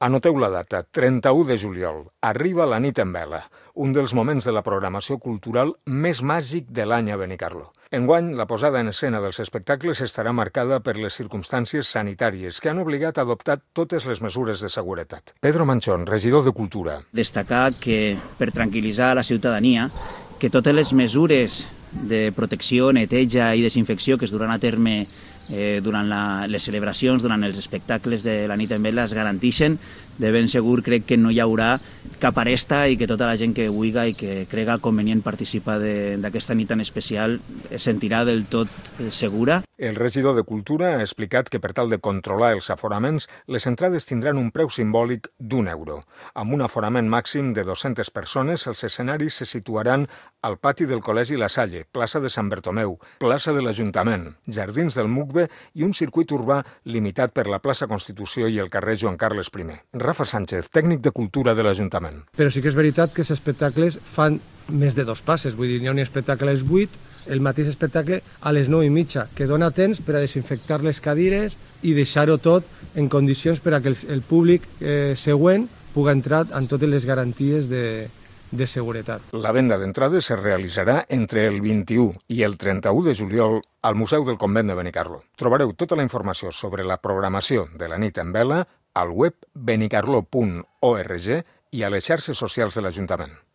Anoteu la data, 31 de juliol. Arriba la nit en vela, un dels moments de la programació cultural més màgic de l'any a Benicarló. Enguany, la posada en escena dels espectacles estarà marcada per les circumstàncies sanitàries que han obligat a adoptar totes les mesures de seguretat. Pedro Manchón, regidor de Cultura. Destacar que, per tranquil·litzar la ciutadania, que totes les mesures de protecció, neteja i desinfecció que es duran a terme durant les celebracions, durant els espectacles de la nit en vela es garanteixen. De ben segur crec que no hi haurà cap aresta i que tota la gent que vulgui i que crega convenient participar d'aquesta nit tan especial es sentirà del tot segura. El regidor de Cultura ha explicat que per tal de controlar els aforaments, les entrades tindran un preu simbòlic d'€1. Amb un aforament màxim de 200 persones, els escenaris se situaran al pati del Col·legi La Salle, plaça de Sant Bertomeu, plaça de l'Ajuntament, jardins del Mugbe i un circuit urbà limitat per la plaça Constitució i el carrer Joan Carles I. Rafa Sánchez, tècnic de Cultura de l'Ajuntament. Però sí que és veritat que els espectacles fan més de 2 passes, vull dir, hi ha un espectacle a les 8, el mateix espectacle a les 9:30, que dona temps per a desinfectar les cadires i deixar-ho tot en condicions per a que el públic següent pugui entrar amb totes les garanties de seguretat. La venda d'entrades es realitzarà entre el 21 i el 31 de juliol al Museu del Convent de Benicarló. Trobareu tota la informació sobre la programació de la nit en vela al web benicarló.org i a les xarxes socials de l'Ajuntament.